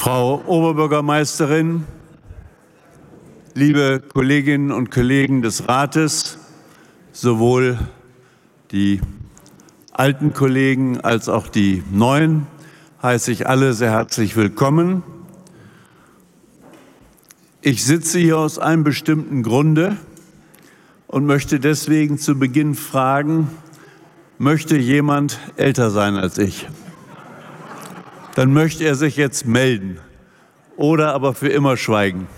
Frau Oberbürgermeisterin, liebe Kolleginnen und Kollegen des Rates, sowohl die alten Kollegen als auch die neuen, heiße ich alle sehr herzlich willkommen. Ich sitze hier aus einem bestimmten Grunde und möchte deswegen zu Beginn fragen, möchte jemand älter sein als ich? Dann möchte er sich jetzt melden oder aber für immer schweigen.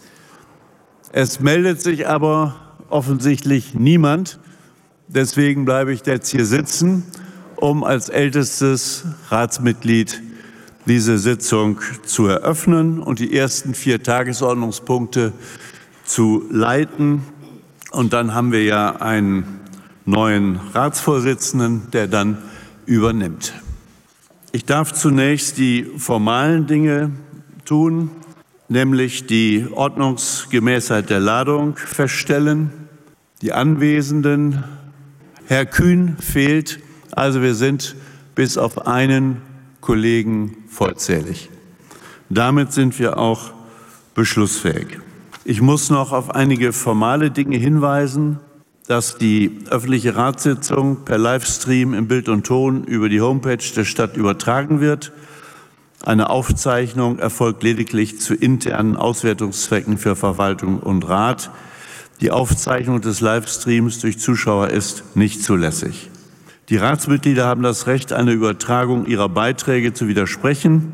Es meldet sich aber offensichtlich niemand. Deswegen bleibe ich jetzt hier sitzen, um als ältestes Ratsmitglied diese Sitzung zu eröffnen und die ersten 4 Tagesordnungspunkte zu leiten. Und dann haben wir ja einen neuen Ratsvorsitzenden, der dann übernimmt. Ich darf zunächst die formalen Dinge tun, nämlich die Ordnungsgemäßheit der Ladung feststellen. Die Anwesenden, Herr Kühn fehlt, also wir sind bis auf einen Kollegen vollzählig. Damit sind wir auch beschlussfähig. Ich muss noch auf einige formale Dinge hinweisen, dass die öffentliche Ratssitzung per Livestream in Bild und Ton über die Homepage der Stadt übertragen wird. Eine Aufzeichnung erfolgt lediglich zu internen Auswertungszwecken für Verwaltung und Rat. Die Aufzeichnung des Livestreams durch Zuschauer ist nicht zulässig. Die Ratsmitglieder haben das Recht, einer Übertragung ihrer Beiträge zu widersprechen.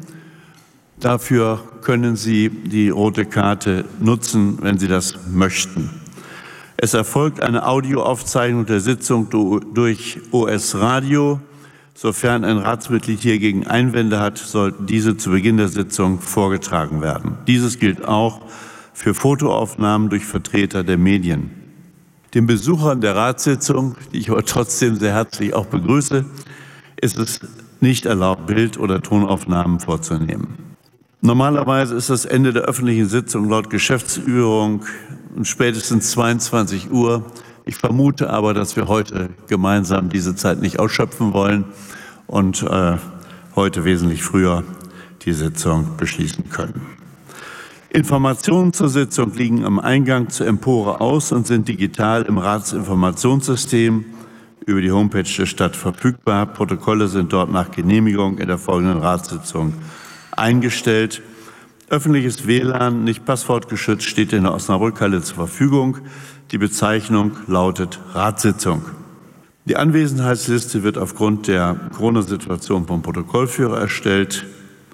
Dafür können Sie die rote Karte nutzen, wenn Sie das möchten. Es erfolgt eine Audioaufzeichnung der Sitzung durch OS Radio. Sofern ein Ratsmitglied hiergegen Einwände hat, sollten diese zu Beginn der Sitzung vorgetragen werden. Dieses gilt auch für Fotoaufnahmen durch Vertreter der Medien. Den Besuchern der Ratssitzung, die ich aber trotzdem sehr herzlich auch begrüße, ist es nicht erlaubt, Bild- oder Tonaufnahmen vorzunehmen. Normalerweise ist das Ende der öffentlichen Sitzung laut Geschäftsführung spätestens 22 Uhr. Ich vermute aber, dass wir heute gemeinsam diese Zeit nicht ausschöpfen wollen und heute wesentlich früher die Sitzung beschließen können. Informationen zur Sitzung liegen am Eingang zur Empore aus und sind digital im Ratsinformationssystem über die Homepage der Stadt verfügbar. Protokolle sind dort nach Genehmigung in der folgenden Ratssitzung eingestellt. Öffentliches WLAN, nicht passwortgeschützt, steht in der Osnabrückhalle zur Verfügung. Die Bezeichnung lautet Ratssitzung. Die Anwesenheitsliste wird aufgrund der Corona-Situation vom Protokollführer erstellt.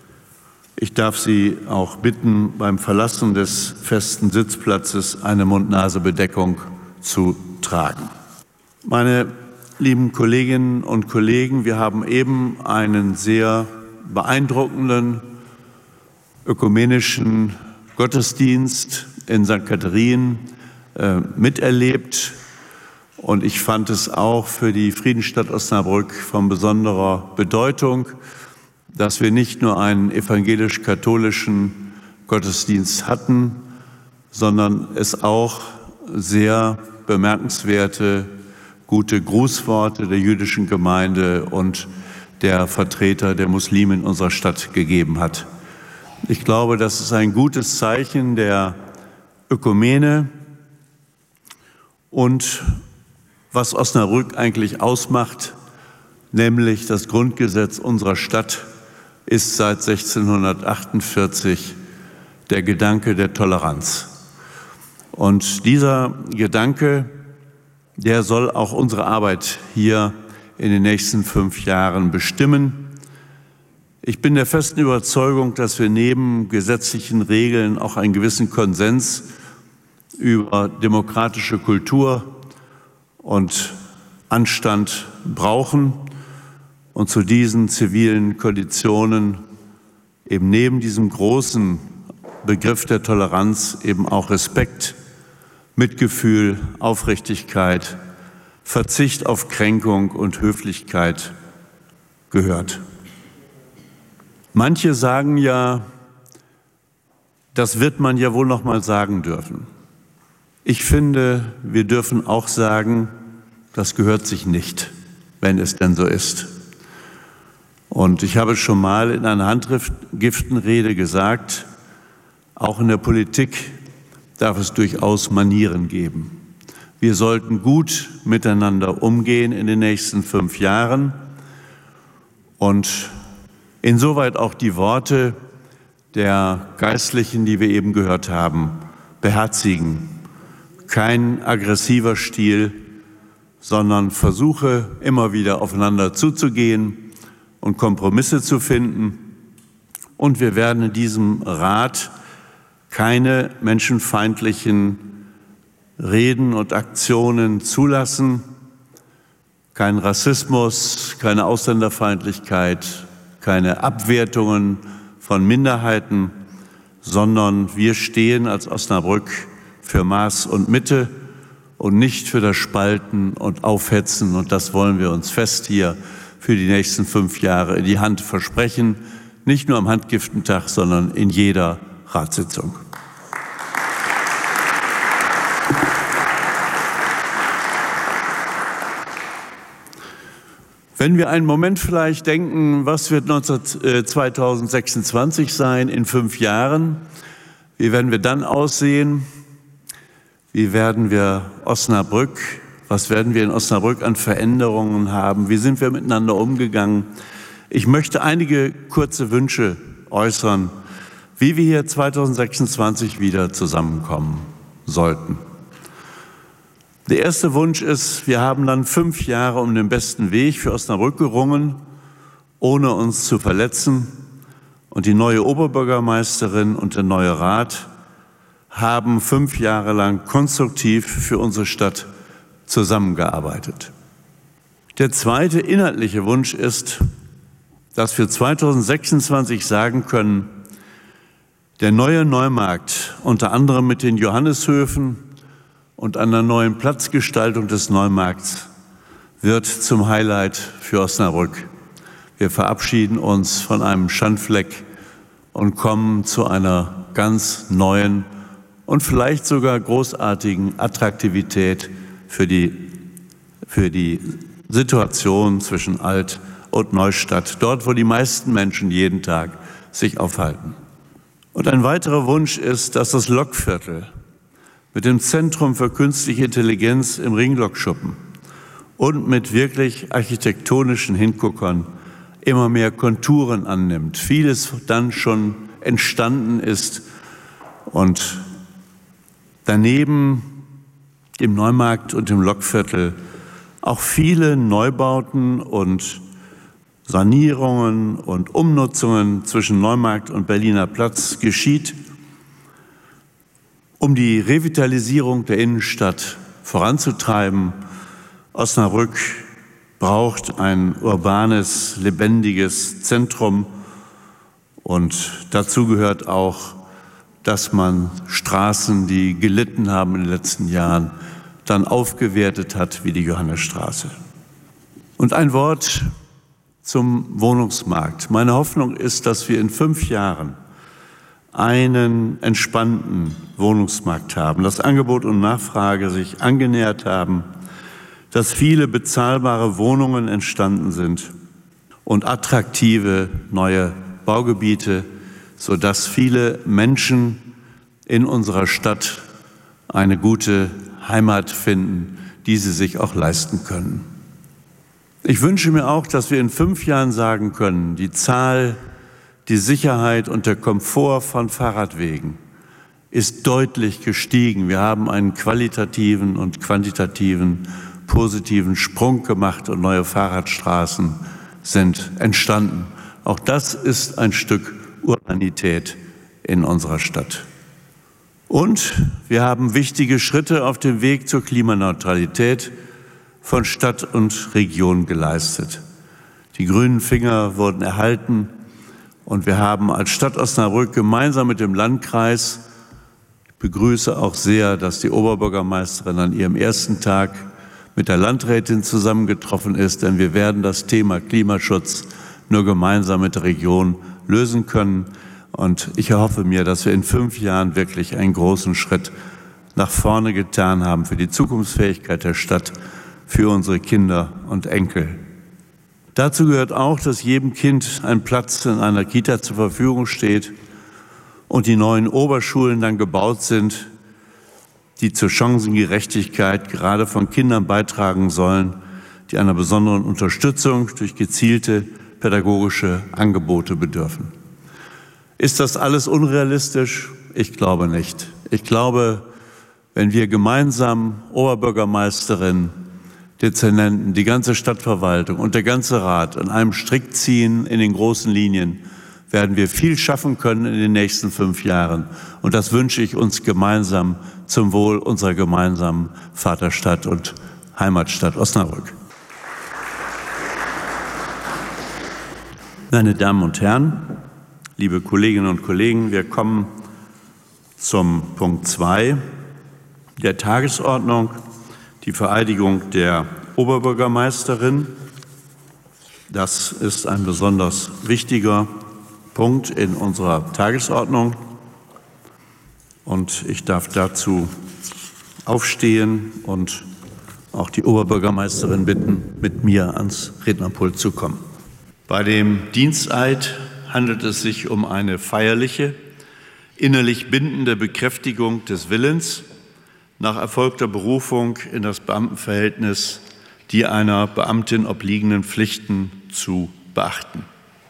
Ich darf Sie auch bitten, beim Verlassen des festen Sitzplatzes eine Mund-Nase-Bedeckung zu tragen. Meine lieben Kolleginnen und Kollegen, wir haben eben einen sehr beeindruckenden ökumenischen Gottesdienst in St. Katharinen miterlebt. Und ich fand es auch für die Friedensstadt Osnabrück von besonderer Bedeutung, dass wir nicht nur einen evangelisch-katholischen Gottesdienst hatten, sondern es auch sehr bemerkenswerte, gute Grußworte der jüdischen Gemeinde und der Vertreter der Muslime in unserer Stadt gegeben hat. Ich glaube, das ist ein gutes Zeichen der Ökumene und was Osnabrück eigentlich ausmacht, nämlich das Grundgesetz unserer Stadt ist seit 1648 der Gedanke der Toleranz. Und dieser Gedanke, der soll auch unsere Arbeit hier in den nächsten 5 Jahren bestimmen. Ich bin der festen Überzeugung, dass wir neben gesetzlichen Regeln auch einen gewissen Konsens über demokratische Kultur und Anstand brauchen und zu diesen zivilen Konditionen eben neben diesem großen Begriff der Toleranz eben auch Respekt, Mitgefühl, Aufrichtigkeit, Verzicht auf Kränkung und Höflichkeit gehört. Manche sagen ja, das wird man ja wohl noch mal sagen dürfen. Ich finde, wir dürfen auch sagen, das gehört sich nicht, wenn es denn so ist. Und ich habe schon mal in einer Handgiftenrede gesagt, auch in der Politik darf es durchaus Manieren geben. Wir sollten gut miteinander umgehen in den nächsten 5 Jahren und insoweit auch die Worte der Geistlichen, die wir eben gehört haben, beherzigen. Kein aggressiver Stil, sondern versuche immer wieder aufeinander zuzugehen und Kompromisse zu finden. Und wir werden in diesem Rat keine menschenfeindlichen Reden und Aktionen zulassen, kein Rassismus, keine Ausländerfeindlichkeit, keine Abwertungen von Minderheiten, sondern wir stehen als Osnabrück für Maß und Mitte und nicht für das Spalten und Aufhetzen. Und das wollen wir uns fest hier für die nächsten 5 Jahre in die Hand versprechen, nicht nur am Handgiftentag, sondern in jeder Ratssitzung. Wenn wir einen Moment vielleicht denken, was wird 2026 sein in 5 Jahren? Wie werden wir dann aussehen? Wie werden wir Osnabrück, was werden wir in Osnabrück an Veränderungen haben? Wie sind wir miteinander umgegangen? Ich möchte einige kurze Wünsche äußern, wie wir hier 2026 wieder zusammenkommen sollten. Der erste Wunsch ist, wir haben dann 5 Jahre um den besten Weg für Osnabrück gerungen, ohne uns zu verletzen. Und die neue Oberbürgermeisterin und der neue Rat haben 5 Jahre lang konstruktiv für unsere Stadt zusammengearbeitet. Der zweite inhaltliche Wunsch ist, dass wir 2026 sagen können, der neue Neumarkt, unter anderem mit den Johanneshöfen und einer neuen Platzgestaltung des Neumarkts, wird zum Highlight für Osnabrück. Wir verabschieden uns von einem Schandfleck und kommen zu einer ganz neuen und vielleicht sogar großartigen Attraktivität für die Situation zwischen Alt- und Neustadt, dort, wo die meisten Menschen jeden Tag sich aufhalten. Und ein weiterer Wunsch ist, dass das Lokviertel mit dem Zentrum für künstliche Intelligenz im Ringlokschuppen und mit wirklich architektonischen Hinguckern immer mehr Konturen annimmt. Vieles dann schon entstanden ist und daneben im Neumarkt und im Lokviertel auch viele Neubauten und Sanierungen und Umnutzungen zwischen Neumarkt und Berliner Platz geschieht, um die Revitalisierung der Innenstadt voranzutreiben. Osnabrück braucht ein urbanes, lebendiges Zentrum und dazu gehört auch, dass man Straßen, die gelitten haben in den letzten Jahren, dann aufgewertet hat wie die Johannesstraße. Und ein Wort zum Wohnungsmarkt. Meine Hoffnung ist, dass wir in 5 Jahren einen entspannten Wohnungsmarkt haben, dass Angebot und Nachfrage sich angenähert haben, dass viele bezahlbare Wohnungen entstanden sind und attraktive neue Baugebiete, sodass viele Menschen in unserer Stadt eine gute Heimat finden, die sie sich auch leisten können. Ich wünsche mir auch, dass wir in 5 Jahren sagen können, die Zahl, die Sicherheit und der Komfort von Fahrradwegen ist deutlich gestiegen. Wir haben einen qualitativen und quantitativen positiven Sprung gemacht und neue Fahrradstraßen sind entstanden. Auch das ist ein Stück Urbanität in unserer Stadt. Und wir haben wichtige Schritte auf dem Weg zur Klimaneutralität von Stadt und Region geleistet. Die grünen Finger wurden erhalten und wir haben als Stadt Osnabrück gemeinsam mit dem Landkreis, ich begrüße auch sehr, dass die Oberbürgermeisterin an ihrem ersten Tag mit der Landrätin zusammengetroffen ist, denn wir werden das Thema Klimaschutz nur gemeinsam mit der Region lösen können. Und ich erhoffe mir, dass wir in 5 Jahren wirklich einen großen Schritt nach vorne getan haben für die Zukunftsfähigkeit der Stadt, für unsere Kinder und Enkel. Dazu gehört auch, dass jedem Kind ein Platz in einer Kita zur Verfügung steht und die neuen Oberschulen dann gebaut sind, die zur Chancengerechtigkeit gerade von Kindern beitragen sollen, die einer besonderen Unterstützung durch gezielte pädagogische Angebote bedürfen. Ist das alles unrealistisch? Ich glaube nicht. Ich glaube, wenn wir gemeinsam Oberbürgermeisterin, Dezernenten, die ganze Stadtverwaltung und der ganze Rat an einem Strick ziehen in den großen Linien, werden wir viel schaffen können in den nächsten 5 Jahren. Und das wünsche ich uns gemeinsam zum Wohl unserer gemeinsamen Vaterstadt und Heimatstadt Osnabrück. Meine Damen und Herren, liebe Kolleginnen und Kollegen, wir kommen zum Punkt 2 der Tagesordnung, die Vereidigung der Oberbürgermeisterin. Das ist ein besonders wichtiger Punkt in unserer Tagesordnung. Und ich darf dazu aufstehen und auch die Oberbürgermeisterin bitten, mit mir ans Rednerpult zu kommen. Bei dem Diensteid handelt es sich um eine feierliche, innerlich bindende Bekräftigung des Willens, nach erfolgter Berufung in das Beamtenverhältnis die einer Beamtin obliegenden Pflichten zu beachten.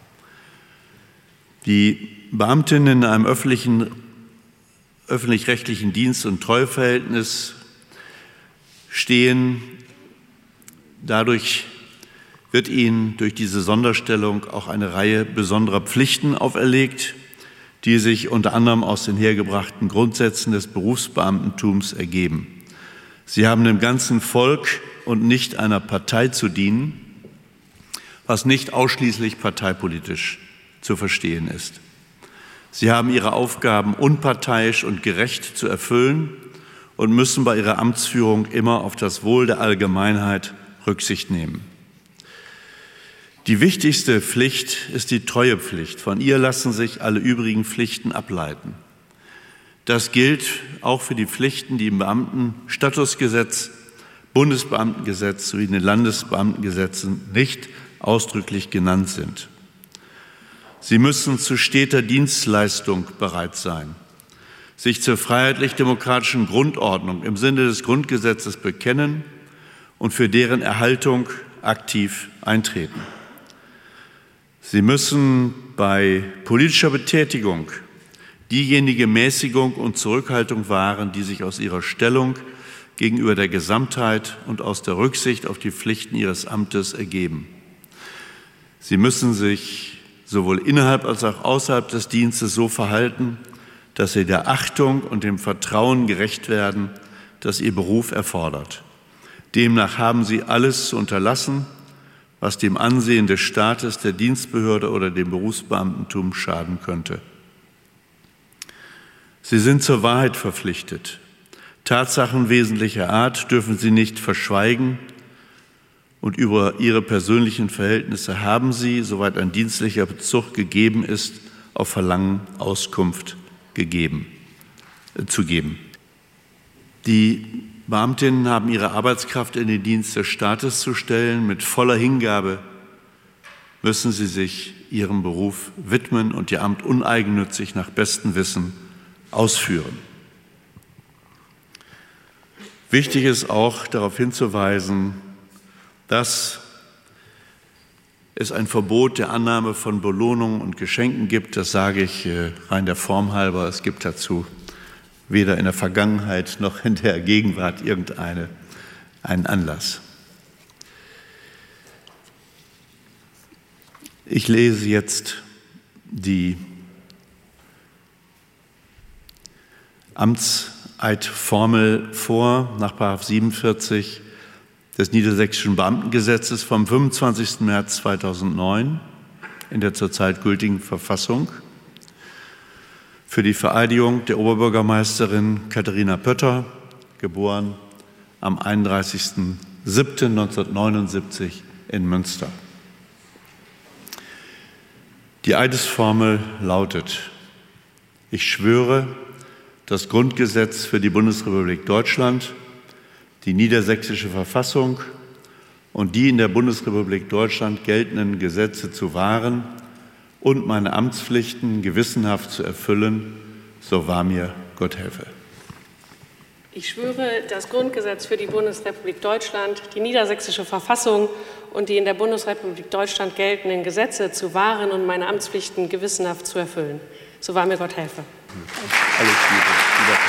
Die Beamtinnen in einem öffentlich-rechtlichen Dienst- und Treueverhältnis stehen. Dadurch wird ihnen durch diese Sonderstellung auch eine Reihe besonderer Pflichten auferlegt, die sich unter anderem aus den hergebrachten Grundsätzen des Berufsbeamtentums ergeben. Sie haben dem ganzen Volk und nicht einer Partei zu dienen, was nicht ausschließlich parteipolitisch zu verstehen ist. Sie haben ihre Aufgaben unparteiisch und gerecht zu erfüllen und müssen bei ihrer Amtsführung immer auf das Wohl der Allgemeinheit Rücksicht nehmen. Die wichtigste Pflicht ist die Treuepflicht. Von ihr lassen sich alle übrigen Pflichten ableiten. Das gilt auch für die Pflichten, die im Beamtenstatusgesetz, Bundesbeamtengesetz sowie in den Landesbeamtengesetzen nicht ausdrücklich genannt sind. Sie müssen zu steter Dienstleistung bereit sein, sich zur freiheitlich-demokratischen Grundordnung im Sinne des Grundgesetzes bekennen und für deren Erhaltung aktiv eintreten. Sie müssen bei politischer Betätigung diejenige Mäßigung und Zurückhaltung wahren, die sich aus ihrer Stellung gegenüber der Gesamtheit und aus der Rücksicht auf die Pflichten ihres Amtes ergeben. Sie müssen sich sowohl innerhalb als auch außerhalb des Dienstes so verhalten, dass sie der Achtung und dem Vertrauen gerecht werden, das ihr Beruf erfordert. Demnach haben sie alles zu unterlassen, was dem Ansehen des Staates, der Dienstbehörde oder dem Berufsbeamtentum schaden könnte. Sie sind zur Wahrheit verpflichtet. Tatsachen wesentlicher Art dürfen sie nicht verschweigen und über ihre persönlichen Verhältnisse haben sie, soweit ein dienstlicher Bezug gegeben ist, auf Verlangen Auskunft zu geben. Die Beamtinnen haben ihre Arbeitskraft in den Dienst des Staates zu stellen. Mit voller Hingabe müssen sie sich ihrem Beruf widmen und ihr Amt uneigennützig nach bestem Wissen ausführen. Wichtig ist auch, darauf hinzuweisen, dass es ein Verbot der Annahme von Belohnungen und Geschenken gibt. Das sage ich rein der Form halber. Es gibt dazu weder in der Vergangenheit noch in der Gegenwart einen Anlass. Ich lese jetzt die Amtseidformel vor nach § 47 des Niedersächsischen Beamtengesetzes vom 25. März 2009 in der zurzeit gültigen Verfassung für die Vereidigung der Oberbürgermeisterin Katharina Pötter, geboren am 31.07.1979 in Münster. Die Eidesformel lautet: Ich schwöre, das Grundgesetz für die Bundesrepublik Deutschland, die Niedersächsische Verfassung und die in der Bundesrepublik Deutschland geltenden Gesetze zu wahren und meine Amtspflichten gewissenhaft zu erfüllen, so wahr mir Gott helfe. Ich schwöre, das Grundgesetz für die Bundesrepublik Deutschland, die Niedersächsische Verfassung und die in der Bundesrepublik Deutschland geltenden Gesetze zu wahren und meine Amtspflichten gewissenhaft zu erfüllen. So wahr mir Gott helfe. Alles Gute.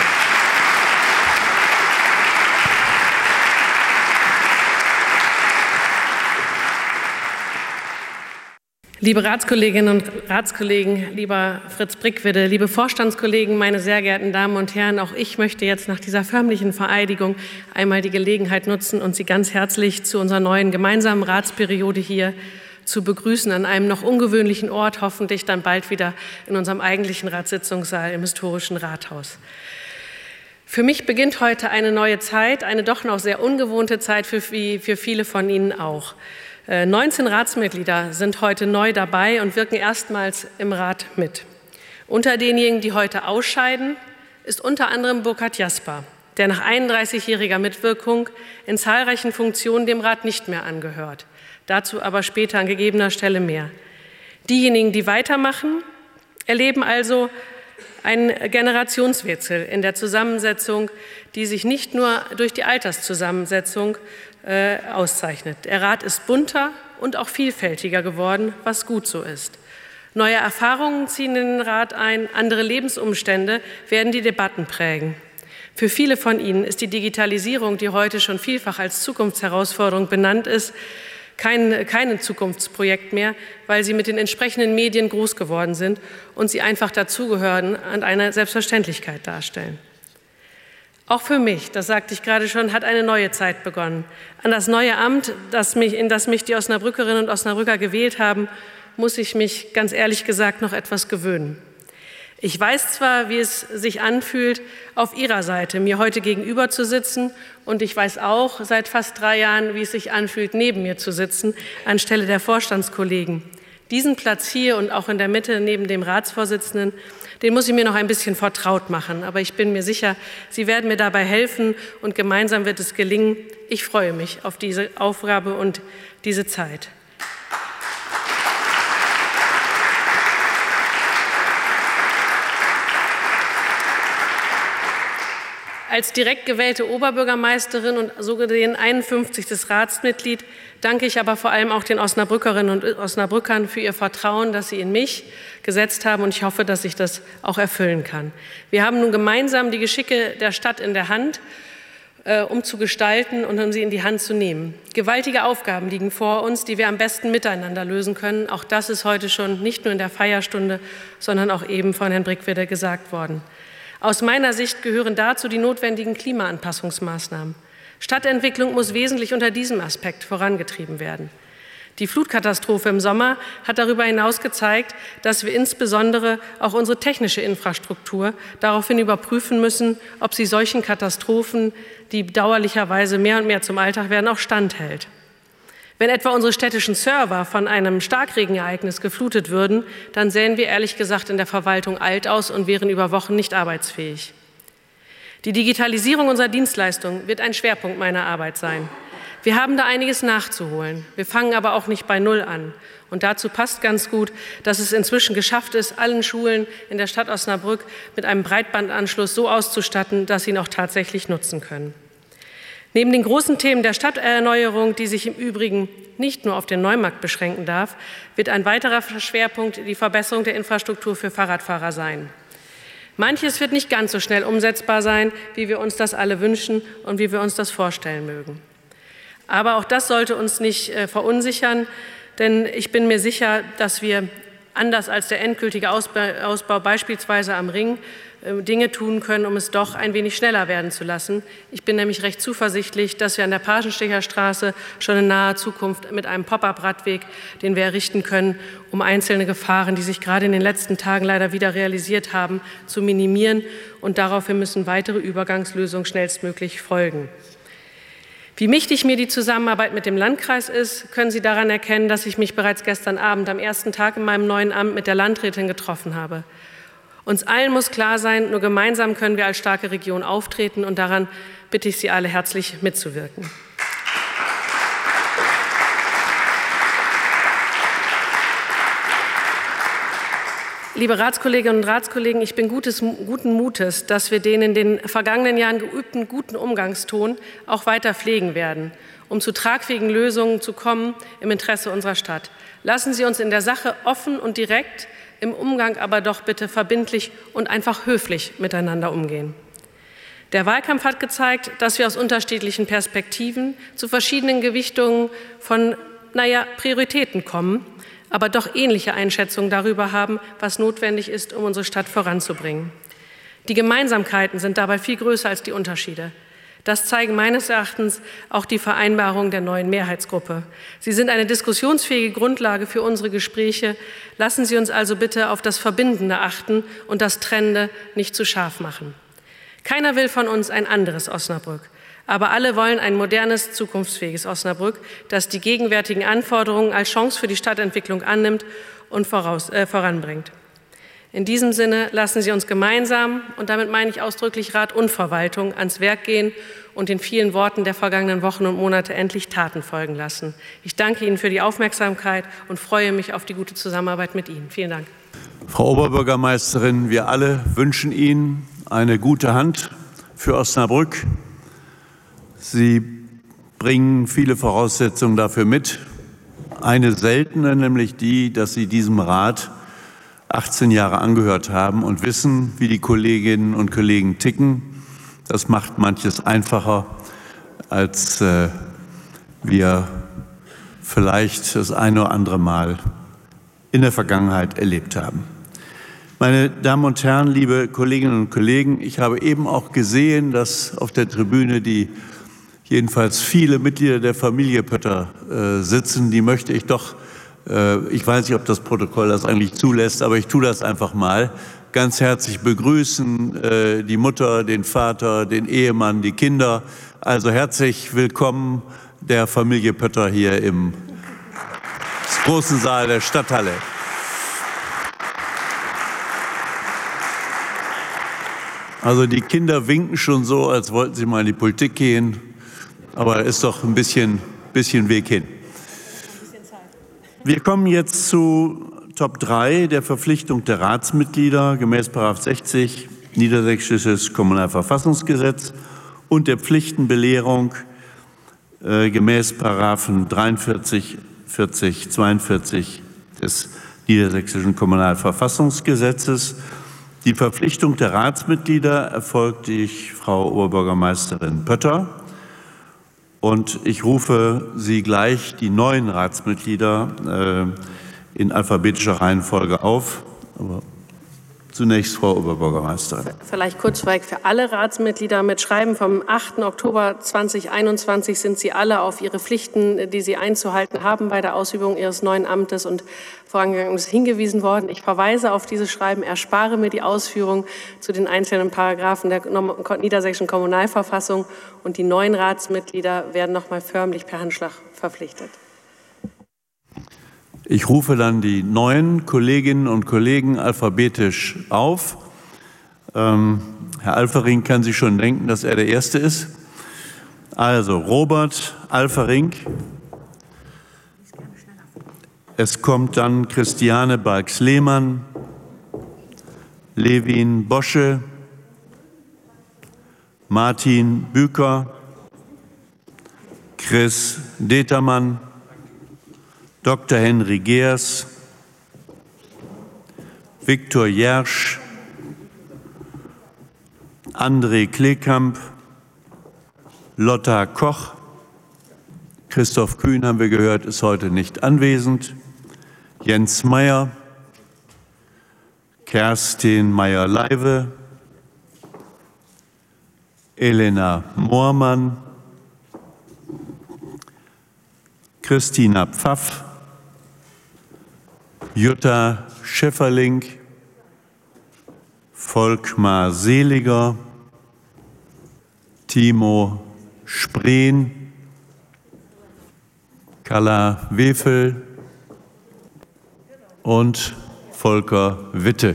Liebe Ratskolleginnen und Ratskollegen, lieber Fritz Brickwede, liebe Vorstandskollegen, meine sehr geehrten Damen und Herren, auch ich möchte jetzt nach dieser förmlichen Vereidigung einmal die Gelegenheit nutzen und Sie ganz herzlich zu unserer neuen gemeinsamen Ratsperiode hier zu begrüßen, an einem noch ungewöhnlichen Ort, hoffentlich dann bald wieder in unserem eigentlichen Ratssitzungssaal im historischen Rathaus. Für mich beginnt heute eine neue Zeit, eine doch noch sehr ungewohnte Zeit für viele von Ihnen auch. 19 Ratsmitglieder sind heute neu dabei und wirken erstmals im Rat mit. Unter denjenigen, die heute ausscheiden, ist unter anderem Burkhard Jasper, der nach 31-jähriger Mitwirkung in zahlreichen Funktionen dem Rat nicht mehr angehört. Dazu aber später an gegebener Stelle mehr. Diejenigen, die weitermachen, erleben also einen Generationswechsel in der Zusammensetzung, die sich nicht nur durch die Alterszusammensetzung auszeichnet. Der Rat ist bunter und auch vielfältiger geworden, was gut so ist. Neue Erfahrungen ziehen in den Rat ein, andere Lebensumstände werden die Debatten prägen. Für viele von Ihnen ist die Digitalisierung, die heute schon vielfach als Zukunftsherausforderung benannt ist, kein Zukunftsprojekt mehr, weil sie mit den entsprechenden Medien groß geworden sind und sie einfach dazugehören und eine Selbstverständlichkeit darstellen. Auch für mich, das sagte ich gerade schon, hat eine neue Zeit begonnen. An das neue Amt, in das mich die Osnabrückerinnen und Osnabrücker gewählt haben, muss ich mich ganz ehrlich gesagt noch etwas gewöhnen. Ich weiß zwar, wie es sich anfühlt, auf Ihrer Seite mir heute gegenüber zu sitzen, und ich weiß auch seit fast 3 Jahren, wie es sich anfühlt, neben mir zu sitzen, anstelle der Vorstandskollegen. Diesen Platz hier und auch in der Mitte neben dem Ratsvorsitzenden, den muss ich mir noch ein bisschen vertraut machen. Aber ich bin mir sicher, Sie werden mir dabei helfen und gemeinsam wird es gelingen. Ich freue mich auf diese Aufgabe und diese Zeit. Als direkt gewählte Oberbürgermeisterin und so gesehen 51. Ratsmitglied danke ich aber vor allem auch den Osnabrückerinnen und Osnabrückern für ihr Vertrauen, das sie in mich gesetzt haben, und ich hoffe, dass ich das auch erfüllen kann. Wir haben nun gemeinsam die Geschicke der Stadt in der Hand, um zu gestalten und um sie in die Hand zu nehmen. Gewaltige Aufgaben liegen vor uns, die wir am besten miteinander lösen können. Auch das ist heute schon nicht nur in der Feierstunde, sondern auch eben von Herrn Brickwede gesagt worden. Aus meiner Sicht gehören dazu die notwendigen Klimaanpassungsmaßnahmen. Stadtentwicklung muss wesentlich unter diesem Aspekt vorangetrieben werden. Die Flutkatastrophe im Sommer hat darüber hinaus gezeigt, dass wir insbesondere auch unsere technische Infrastruktur daraufhin überprüfen müssen, ob sie solchen Katastrophen, die bedauerlicherweise mehr und mehr zum Alltag werden, auch standhält. Wenn etwa unsere städtischen Server von einem Starkregenereignis geflutet würden, dann sähen wir ehrlich gesagt in der Verwaltung alt aus und wären über Wochen nicht arbeitsfähig. Die Digitalisierung unserer Dienstleistungen wird ein Schwerpunkt meiner Arbeit sein. Wir haben da einiges nachzuholen. Wir fangen aber auch nicht bei Null an. Und dazu passt ganz gut, dass es inzwischen geschafft ist, allen Schulen in der Stadt Osnabrück mit einem Breitbandanschluss so auszustatten, dass sie ihn auch tatsächlich nutzen können. Neben den großen Themen der Stadterneuerung, die sich im Übrigen nicht nur auf den Neumarkt beschränken darf, wird ein weiterer Schwerpunkt die Verbesserung der Infrastruktur für Fahrradfahrer sein. Manches wird nicht ganz so schnell umsetzbar sein, wie wir uns das alle wünschen und wie wir uns das vorstellen mögen. Aber auch das sollte uns nicht verunsichern, denn ich bin mir sicher, dass wir, anders als der endgültige Ausbau beispielsweise am Ring, Dinge tun können, um es doch ein wenig schneller werden zu lassen. Ich bin nämlich recht zuversichtlich, dass wir an der Pagenstecher Straße schon in naher Zukunft mit einem Pop-up-Radweg, den wir errichten können, um einzelne Gefahren, die sich gerade in den letzten Tagen leider wieder realisiert haben, zu minimieren. Und daraufhin müssen weitere Übergangslösungen schnellstmöglich folgen. Wie wichtig mir die Zusammenarbeit mit dem Landkreis ist, können Sie daran erkennen, dass ich mich bereits gestern Abend am ersten Tag in meinem neuen Amt mit der Landrätin getroffen habe. Uns allen muss klar sein, nur gemeinsam können wir als starke Region auftreten, und daran bitte ich Sie alle herzlich mitzuwirken. Liebe Ratskolleginnen und Ratskollegen, ich bin guten Mutes, dass wir den in den vergangenen Jahren geübten guten Umgangston auch weiter pflegen werden, um zu tragfähigen Lösungen zu kommen im Interesse unserer Stadt. Lassen Sie uns in der Sache offen und direkt, im Umgang aber doch bitte verbindlich und einfach höflich miteinander umgehen. Der Wahlkampf hat gezeigt, dass wir aus unterschiedlichen Perspektiven zu verschiedenen Gewichtungen von, Prioritäten kommen, aber doch ähnliche Einschätzungen darüber haben, was notwendig ist, um unsere Stadt voranzubringen. Die Gemeinsamkeiten sind dabei viel größer als die Unterschiede. Das zeigen meines Erachtens auch die Vereinbarungen der neuen Mehrheitsgruppe. Sie sind eine diskussionsfähige Grundlage für unsere Gespräche. Lassen Sie uns also bitte auf das Verbindende achten und das Trennende nicht zu scharf machen. Keiner will von uns ein anderes Osnabrück. Aber alle wollen ein modernes, zukunftsfähiges Osnabrück, das die gegenwärtigen Anforderungen als Chance für die Stadtentwicklung annimmt und voranbringt. In diesem Sinne lassen Sie uns gemeinsam, und damit meine ich ausdrücklich Rat und Verwaltung, ans Werk gehen und den vielen Worten der vergangenen Wochen und Monate endlich Taten folgen lassen. Ich danke Ihnen für die Aufmerksamkeit und freue mich auf die gute Zusammenarbeit mit Ihnen. Vielen Dank. Frau Oberbürgermeisterin, wir alle wünschen Ihnen eine gute Hand für Osnabrück. Sie bringen viele Voraussetzungen dafür mit. Eine seltene, nämlich die, dass Sie diesem Rat 18 Jahre angehört haben und wissen, wie die Kolleginnen und Kollegen ticken. Das macht manches einfacher, als wir vielleicht das eine oder andere Mal in der Vergangenheit erlebt haben. Meine Damen und Herren, liebe Kolleginnen und Kollegen, ich habe eben auch gesehen, dass auf der Tribüne jedenfalls viele Mitglieder der Familie Pötter sitzen. Die möchte ich doch, ich weiß nicht, ob das Protokoll das eigentlich zulässt, aber ich tue das einfach mal, ganz herzlich begrüßen. Die Mutter, den Vater, den Ehemann, die Kinder. Also herzlich willkommen der Familie Pötter hier im großen Saal der Stadthalle. Also die Kinder winken schon so, als wollten sie mal in die Politik gehen. Aber da ist doch ein bisschen Weg hin. Wir kommen jetzt zu Top 3 der Verpflichtung der Ratsmitglieder gemäß § 60 Niedersächsisches Kommunalverfassungsgesetz und der Pflichtenbelehrung gemäß § 43, 40, 42 des Niedersächsischen Kommunalverfassungsgesetzes. Die Verpflichtung der Ratsmitglieder erfolgt durch Frau Oberbürgermeisterin Pötter. Und ich rufe Sie gleich, die neuen Ratsmitglieder, in alphabetischer Reihenfolge auf. Aber zunächst Frau Oberbürgermeisterin. Vielleicht kurz vorweg für alle Ratsmitglieder. Mit Schreiben vom 8. Oktober 2021 sind Sie alle auf Ihre Pflichten, die Sie einzuhalten haben, bei der Ausübung Ihres neuen Amtes und vorangegangen hingewiesen worden. Ich verweise auf dieses Schreiben, erspare mir die Ausführung zu den einzelnen Paragraphen der Niedersächsischen Kommunalverfassung, und die neuen Ratsmitglieder werden noch mal förmlich per Handschlag verpflichtet. Ich rufe dann die neuen Kolleginnen und Kollegen alphabetisch auf. Herr Alfering kann sich schon denken, dass er der Erste ist. Also Robert Alfering. Es kommt dann Christiane Barks-Lehmann, Levin Bosche, Martin Büker, Chris Determann, Dr. Henry Geers, Viktor Jersch, André Kleekamp, Lotta Koch, Christoph Kühn, haben wir gehört, ist heute nicht anwesend, Jens Meyer, Kerstin Meyer-Leive, Elena Moormann, Christina Pfaff, Jutta Schäfferling, Volkmar Seliger, Timo Spreen, Carla Wefel und Volker Witte.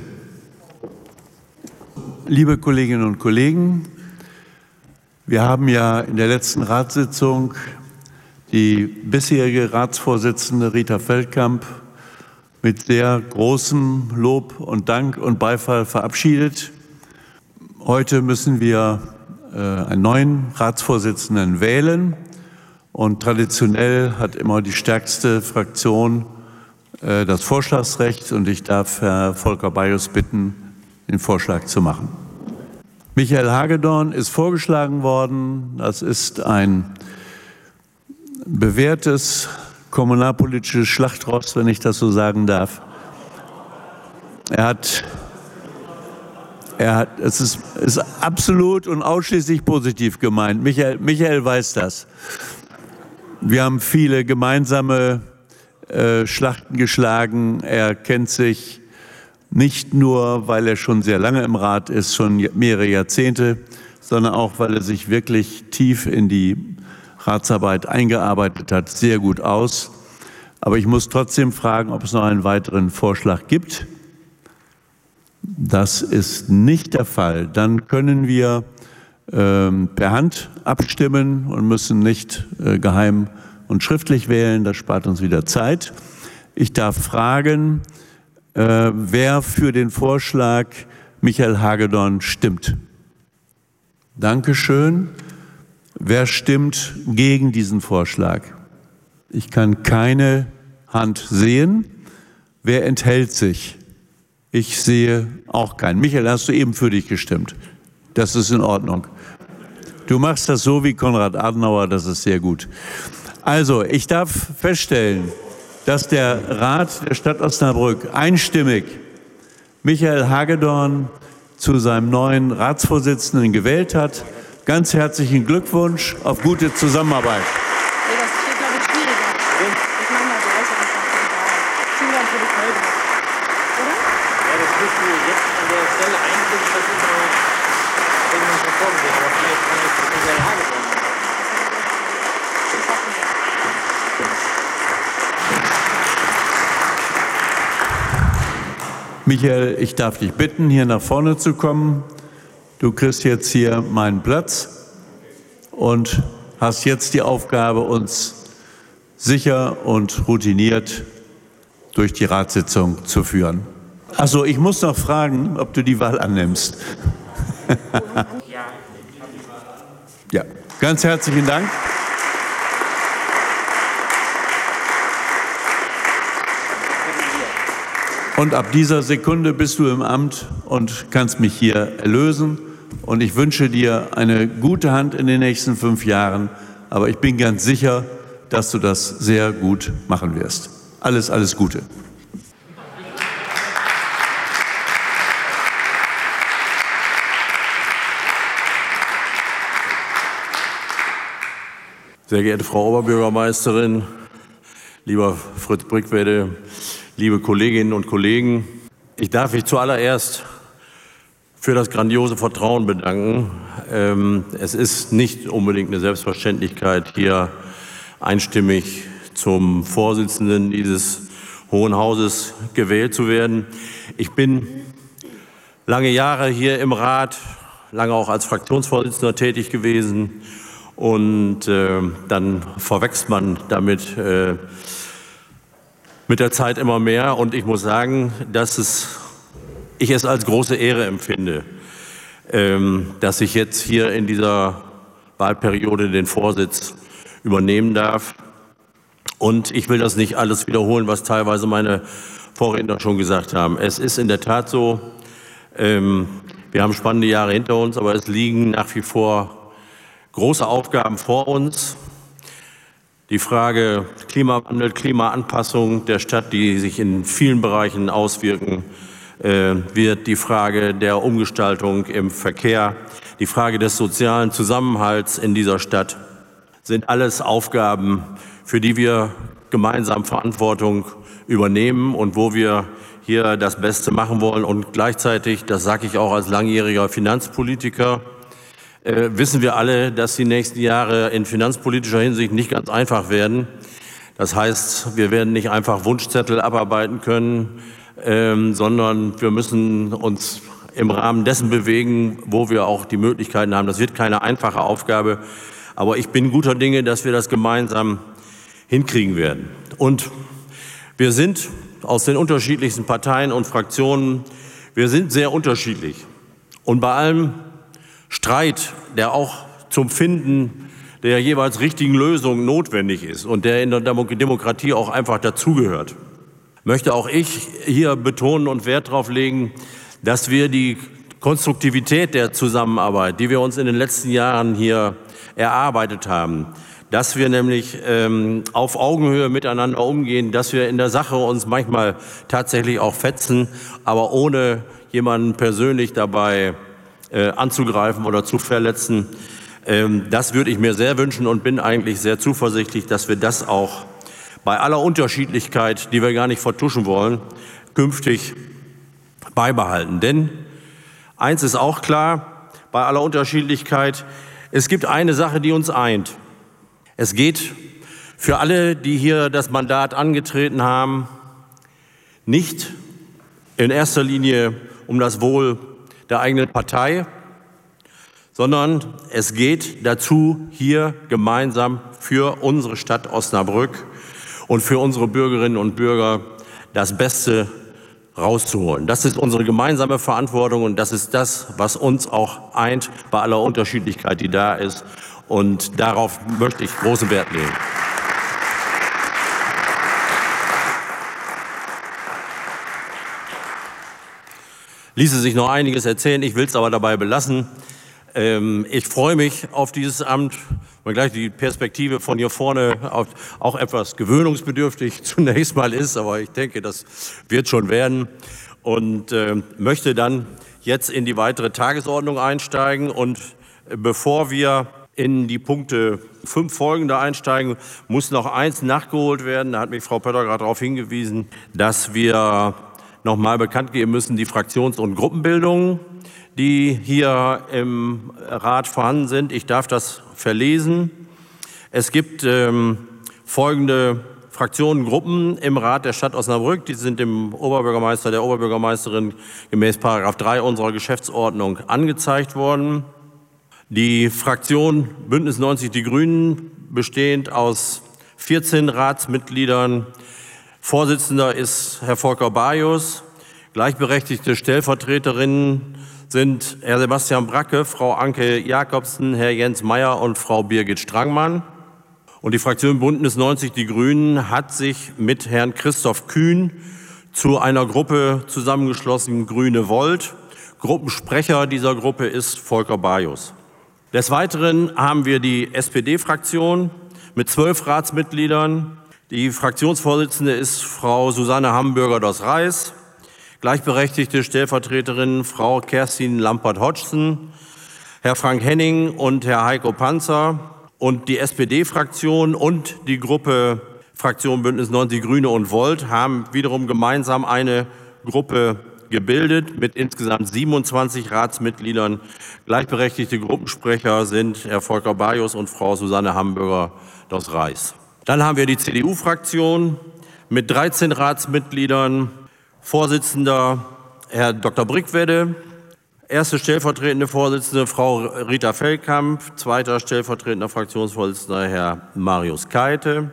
Liebe Kolleginnen und Kollegen, wir haben ja in der letzten Ratssitzung die bisherige Ratsvorsitzende Rita Feldkamp mit sehr großem Lob und Dank und Beifall verabschiedet. Heute müssen wir einen neuen Ratsvorsitzenden wählen. Und traditionell hat immer die stärkste Fraktion das Vorschlagsrecht. Und ich darf Herrn Volker Bajus bitten, den Vorschlag zu machen. Michael Hagedorn ist vorgeschlagen worden. Das ist ein bewährtes kommunalpolitisches Schlachtross, wenn ich das so sagen darf. Es ist absolut und ausschließlich positiv gemeint. Michael weiß das. Wir haben viele gemeinsame Schlachten geschlagen. Er kennt sich nicht nur, weil er schon sehr lange im Rat ist, schon mehrere Jahrzehnte, sondern auch, weil er sich wirklich tief in die Ratsarbeit eingearbeitet hat, sehr gut aus. Aber ich muss trotzdem fragen, ob es noch einen weiteren Vorschlag gibt. Das ist nicht der Fall. Dann können wir per Hand abstimmen und müssen nicht geheim und schriftlich wählen. Das spart uns wieder Zeit. Ich darf fragen, wer für den Vorschlag Michael Hagedorn stimmt. Dankeschön. Wer stimmt gegen diesen Vorschlag? Ich kann keine Hand sehen. Wer enthält sich? Ich sehe auch keinen. Michael, hast du eben für dich gestimmt? Das ist in Ordnung. Du machst das so wie Konrad Adenauer, das ist sehr gut. Also, ich darf feststellen, dass der Rat der Stadt Osnabrück einstimmig Michael Hagedorn zu seinem neuen Ratsvorsitzenden gewählt hat. Ganz herzlichen Glückwunsch auf gute Zusammenarbeit. Nee, das steht, glaube ich, schwieriger. Ich mache mal gleich einfach für die Wahl. Vielen Dank für die Folge. Oder? Ja, das müsst du jetzt an der Stelle eigentlich, das ist noch, wenn man schon vorgesehen, aber vielleicht kann ich das in der Lage sein. Michael, ich darf dich bitten, hier nach vorne zu kommen. Du kriegst jetzt hier meinen Platz und hast jetzt die Aufgabe, uns sicher und routiniert durch die Ratssitzung zu führen. Achso, ich muss noch fragen, ob du die Wahl annimmst. Ja, ganz herzlichen Dank. Und ab dieser Sekunde bist du im Amt und kannst mich hier erlösen. Und ich wünsche dir eine gute Hand in den nächsten 5 Jahren. Aber ich bin ganz sicher, dass du das sehr gut machen wirst. Alles Gute. Sehr geehrte Frau Oberbürgermeisterin, lieber Fritz Brickwede, liebe Kolleginnen und Kollegen, ich darf mich zuallererst für das grandiose Vertrauen bedanken. Es ist nicht unbedingt eine Selbstverständlichkeit, hier einstimmig zum Vorsitzenden dieses Hohen Hauses gewählt zu werden. Ich bin lange Jahre hier im Rat, lange auch als Fraktionsvorsitzender tätig gewesen und dann verwächst man damit mit der Zeit immer mehr. Und ich muss sagen, dass ich es als große Ehre empfinde, dass ich jetzt hier in dieser Wahlperiode den Vorsitz übernehmen darf. Und ich will das nicht alles wiederholen, was teilweise meine Vorredner schon gesagt haben. Es ist in der Tat so, wir haben spannende Jahre hinter uns, aber es liegen nach wie vor große Aufgaben vor uns. Die Frage Klimawandel, Klimaanpassung der Stadt, die sich in vielen Bereichen auswirken wird, die Frage der Umgestaltung im Verkehr, die Frage des sozialen Zusammenhalts in dieser Stadt, sind alles Aufgaben, für die wir gemeinsam Verantwortung übernehmen und wo wir hier das Beste machen wollen. Und gleichzeitig, das sage ich auch als langjähriger Finanzpolitiker, wissen wir alle, dass die nächsten Jahre in finanzpolitischer Hinsicht nicht ganz einfach werden. Das heißt, wir werden nicht einfach Wunschzettel abarbeiten können, sondern wir müssen uns im Rahmen dessen bewegen, wo wir auch die Möglichkeiten haben. Das wird keine einfache Aufgabe, aber ich bin guter Dinge, dass wir das gemeinsam hinkriegen werden. Und wir sind aus den unterschiedlichsten Parteien und Fraktionen. Wir sind sehr unterschiedlich. Und bei allem Streit, der auch zum Finden der jeweils richtigen Lösung notwendig ist und der in der Demokratie auch einfach dazugehört, möchte auch ich hier betonen und Wert darauf legen, dass wir die Konstruktivität der Zusammenarbeit, die wir uns in den letzten Jahren hier erarbeitet haben, dass wir nämlich auf Augenhöhe miteinander umgehen, dass wir in der Sache uns manchmal tatsächlich auch fetzen, aber ohne jemanden persönlich dabei anzugreifen oder zu verletzen. Das würde ich mir sehr wünschen und bin eigentlich sehr zuversichtlich, dass wir das auch bei aller Unterschiedlichkeit, die wir gar nicht vertuschen wollen, künftig beibehalten. Denn eins ist auch klar, bei aller Unterschiedlichkeit, es gibt eine Sache, die uns eint. Es geht für alle, die hier das Mandat angetreten haben, nicht in erster Linie um das Wohl der eigenen Partei, sondern es geht dazu, hier gemeinsam für unsere Stadt Osnabrück und für unsere Bürgerinnen und Bürger das Beste rauszuholen. Das ist unsere gemeinsame Verantwortung und das ist das, was uns auch eint bei aller Unterschiedlichkeit, die da ist. Und darauf möchte ich großen Wert legen. Ließe sich noch einiges erzählen, ich will es aber dabei belassen. Ich freue mich auf dieses Amt, weil gleich die Perspektive von hier vorne auch etwas gewöhnungsbedürftig zunächst mal ist, aber ich denke, das wird schon werden und möchte dann jetzt in die weitere Tagesordnung einsteigen. Und bevor wir in die Punkte 5 folgende einsteigen, muss noch eins nachgeholt werden. Da hat mich Frau Pötter gerade darauf hingewiesen, dass wir noch mal bekannt geben müssen, die Fraktions- und Gruppenbildungen, die hier im Rat vorhanden sind. Ich darf das verlesen. Es gibt folgende Fraktionen, Gruppen im Rat der Stadt Osnabrück. Die sind dem Oberbürgermeister, der Oberbürgermeisterin gemäß § 3 unserer Geschäftsordnung angezeigt worden. Die Fraktion Bündnis 90 Die Grünen, bestehend aus 14 Ratsmitgliedern. Vorsitzender ist Herr Volker Bajus. Gleichberechtigte Stellvertreterinnen sind Herr Sebastian Bracke, Frau Anke Jakobsen, Herr Jens Meyer und Frau Birgit Strangmann. Und die Fraktion Bündnis 90 Die Grünen hat sich mit Herrn Christoph Kühn zu einer Gruppe zusammengeschlossen, Grüne Volt. Gruppensprecher dieser Gruppe ist Volker Bajus. Des Weiteren haben wir die SPD-Fraktion mit 12 Ratsmitgliedern. Die Fraktionsvorsitzende ist Frau Susanne Hamburger-Dos-Reis. Gleichberechtigte Stellvertreterin Frau Kerstin Lampert-Hodgson, Herr Frank Henning und Herr Heiko Panzer. Und die SPD-Fraktion und die Gruppe Fraktion Bündnis 90 Grüne und Volt haben wiederum gemeinsam eine Gruppe gebildet mit insgesamt 27 Ratsmitgliedern. Gleichberechtigte Gruppensprecher sind Herr Volker Bajus und Frau Susanne Hamburger-Dos-Reis. Dann haben wir die CDU-Fraktion mit 13 Ratsmitgliedern. Vorsitzender Herr Dr. Brickwedde, erste stellvertretende Vorsitzende Frau Rita Feldkamp, zweiter stellvertretender Fraktionsvorsitzender Herr Marius Keite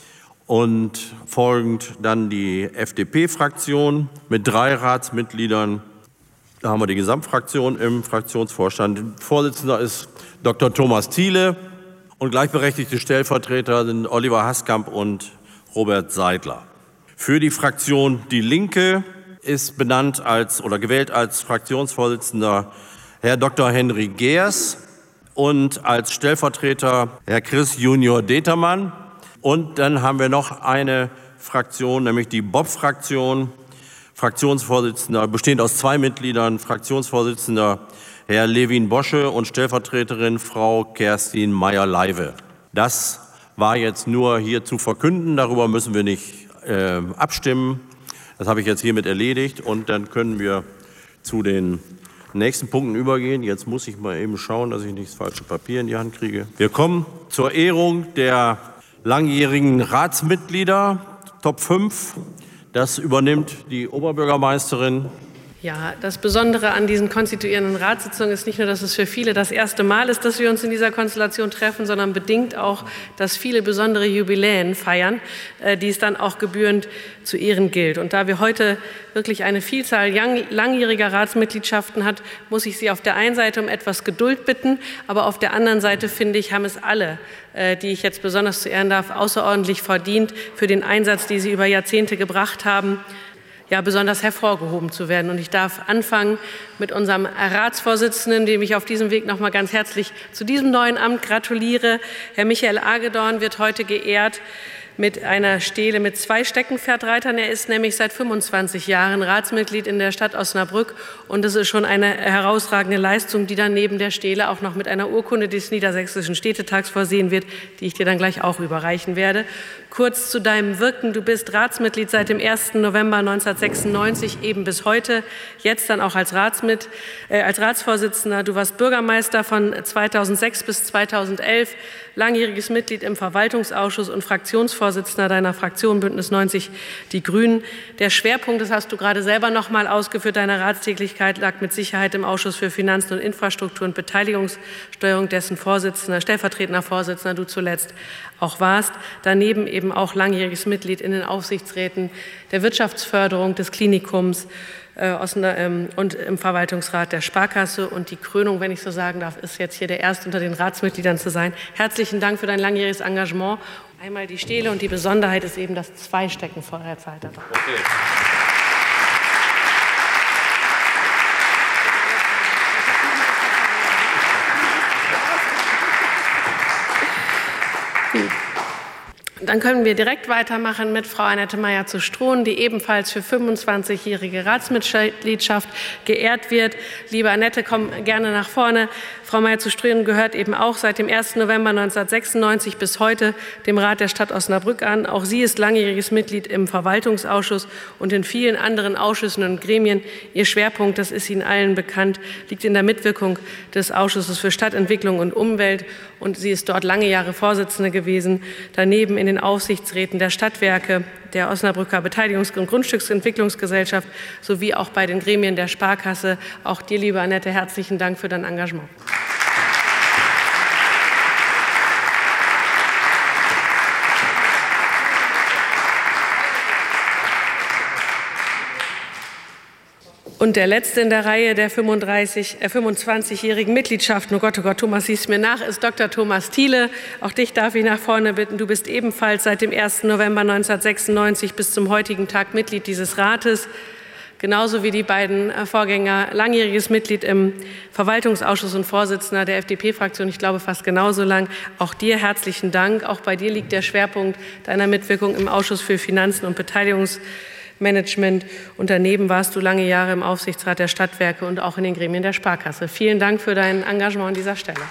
und folgend dann die FDP-Fraktion mit 3 Ratsmitgliedern. Da haben wir die Gesamtfraktion im Fraktionsvorstand. Vorsitzender ist Dr. Thomas Thiele und gleichberechtigte Stellvertreter sind Oliver Haskamp und Robert Seidler. Für die Fraktion Die Linke ist gewählt als Fraktionsvorsitzender Herr Dr. Henry Geers und als Stellvertreter Herr Chris Junior Determann. Und dann haben wir noch eine Fraktion, nämlich die BOB-Fraktion, Fraktionsvorsitzender, bestehend aus 2 Mitgliedern, Fraktionsvorsitzender Herr Levin Bosche und Stellvertreterin Frau Kerstin Meyer-Leive. Das war jetzt nur hier zu verkünden, darüber müssen wir nicht abstimmen. Das habe ich jetzt hiermit erledigt und dann können wir zu den nächsten Punkten übergehen. Jetzt muss ich mal eben schauen, dass ich nicht das falsche Papier in die Hand kriege. Wir kommen zur Ehrung der langjährigen Ratsmitglieder, Top 5. Das übernimmt die Oberbürgermeisterin. Ja, das Besondere an diesen konstituierenden Ratssitzungen ist nicht nur, dass es für viele das erste Mal ist, dass wir uns in dieser Konstellation treffen, sondern bedingt auch, dass viele besondere Jubiläen feiern, die es dann auch gebührend zu ehren gilt. Und da wir heute wirklich eine Vielzahl langjähriger Ratsmitgliedschaften hat, muss ich Sie auf der einen Seite um etwas Geduld bitten, aber auf der anderen Seite, finde ich, haben es alle, die ich jetzt besonders zu ehren darf, außerordentlich verdient für den Einsatz, den sie über Jahrzehnte gebracht haben, ja, besonders hervorgehoben zu werden. Und ich darf anfangen mit unserem Ratsvorsitzenden, dem ich auf diesem Weg noch mal ganz herzlich zu diesem neuen Amt gratuliere. Herr Michael Agedorn wird heute geehrt mit einer Stele mit 2 Steckenpferdreitern. Er ist nämlich seit 25 Jahren Ratsmitglied in der Stadt Osnabrück. Und das ist schon eine herausragende Leistung, die dann neben der Stele auch noch mit einer Urkunde des Niedersächsischen Städtetags versehen wird, die ich dir dann gleich auch überreichen werde. Kurz zu deinem Wirken. Du bist Ratsmitglied seit dem 1. November 1996 eben bis heute, jetzt dann auch als Ratsvorsitzender. Du warst Bürgermeister von 2006 bis 2011, langjähriges Mitglied im Verwaltungsausschuss und Fraktionsvorsitzender deiner Fraktion Bündnis 90 Die Grünen. Der Schwerpunkt, das hast du gerade selber noch mal ausgeführt, deiner Ratstätigkeit lag mit Sicherheit im Ausschuss für Finanzen und Infrastruktur und Beteiligungssteuerung, dessen stellvertretender Vorsitzender du zuletzt auch warst. Daneben eben auch langjähriges Mitglied in den Aufsichtsräten der Wirtschaftsförderung des Klinikums und im Verwaltungsrat der Sparkasse. Und die Krönung, wenn ich so sagen darf, ist jetzt hier der Erste unter den Ratsmitgliedern zu sein. Herzlichen Dank für dein langjähriges Engagement. Einmal die Stele und die Besonderheit ist eben das 2 Steckenpferdreiter. Okay. Dann können wir direkt weitermachen mit Frau Annette Meyer zu Strohn, die ebenfalls für 25-jährige Ratsmitgliedschaft geehrt wird. Liebe Annette, komm gerne nach vorne. Frau Meyer zu Strohn gehört eben auch seit dem 1. November 1996 bis heute dem Rat der Stadt Osnabrück an. Auch sie ist langjähriges Mitglied im Verwaltungsausschuss und in vielen anderen Ausschüssen und Gremien. Ihr Schwerpunkt, das ist Ihnen allen bekannt, liegt in der Mitwirkung des Ausschusses für Stadtentwicklung und Umwelt. Und sie ist dort lange Jahre Vorsitzende gewesen. Daneben in den Aufsichtsräten der Stadtwerke, der Osnabrücker Beteiligungs- und Grundstücksentwicklungsgesellschaft sowie auch bei den Gremien der Sparkasse. Auch dir, liebe Annette, herzlichen Dank für dein Engagement. Und der Letzte in der Reihe der 25-jährigen Mitgliedschaften, oh Gott, Thomas, siehst mir nach, ist Dr. Thomas Thiele. Auch dich darf ich nach vorne bitten. Du bist ebenfalls seit dem 1. November 1996 bis zum heutigen Tag Mitglied dieses Rates. Genauso wie die beiden Vorgänger, langjähriges Mitglied im Verwaltungsausschuss und Vorsitzender der FDP-Fraktion, ich glaube fast genauso lang. Auch dir herzlichen Dank. Auch bei dir liegt der Schwerpunkt deiner Mitwirkung im Ausschuss für Finanzen und Beteiligungsmanagement. Und daneben warst du lange Jahre im Aufsichtsrat der Stadtwerke und auch in den Gremien der Sparkasse. Vielen Dank für dein Engagement an dieser Stelle.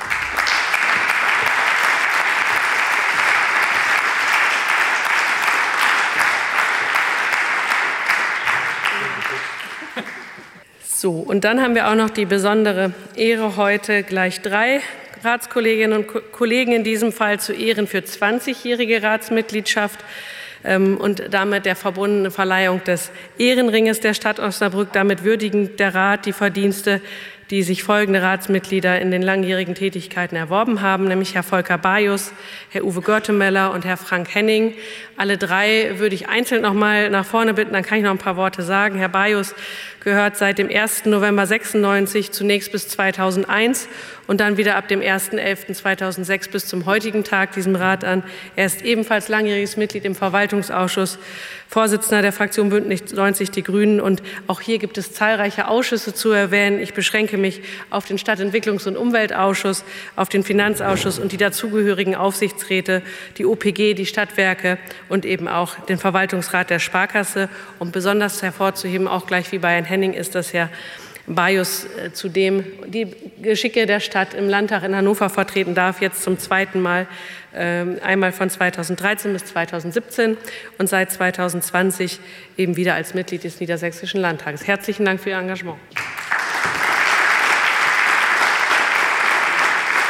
So, und dann haben wir auch noch die besondere Ehre, heute gleich 3 Ratskolleginnen und Kollegen in diesem Fall zu ehren für 20-jährige Ratsmitgliedschaft und damit der verbundene Verleihung des Ehrenringes der Stadt Osnabrück. Damit würdigen der Rat die Verdienste, die sich folgende Ratsmitglieder in den langjährigen Tätigkeiten erworben haben, nämlich Herr Volker Bajus, Herr Uwe Görtemeller und Herr Frank Henning. Alle 3 würde ich einzeln noch mal nach vorne bitten, dann kann ich noch ein paar Worte sagen. Herr Bajus gehört seit dem 1. November 96 zunächst bis 2001 und dann wieder ab dem 1.11.2006 bis zum heutigen Tag diesem Rat an. Er ist ebenfalls langjähriges Mitglied im Verwaltungsausschuss, Vorsitzender der Fraktion Bündnis 90 Die Grünen. Und auch hier gibt es zahlreiche Ausschüsse zu erwähnen. Ich beschränke mich auf den Stadtentwicklungs- und Umweltausschuss, auf den Finanzausschuss und die dazugehörigen Aufsichtsräte, die OPG, die Stadtwerke und eben auch den Verwaltungsrat der Sparkasse. Um besonders hervorzuheben, auch gleich wie bei Herrn Henning, ist, dass Herr Bajus zudem die Geschicke der Stadt im Landtag in Hannover vertreten darf, jetzt zum 2. Mal, einmal von 2013 bis 2017 und seit 2020 eben wieder als Mitglied des Niedersächsischen Landtages. Herzlichen Dank für Ihr Engagement.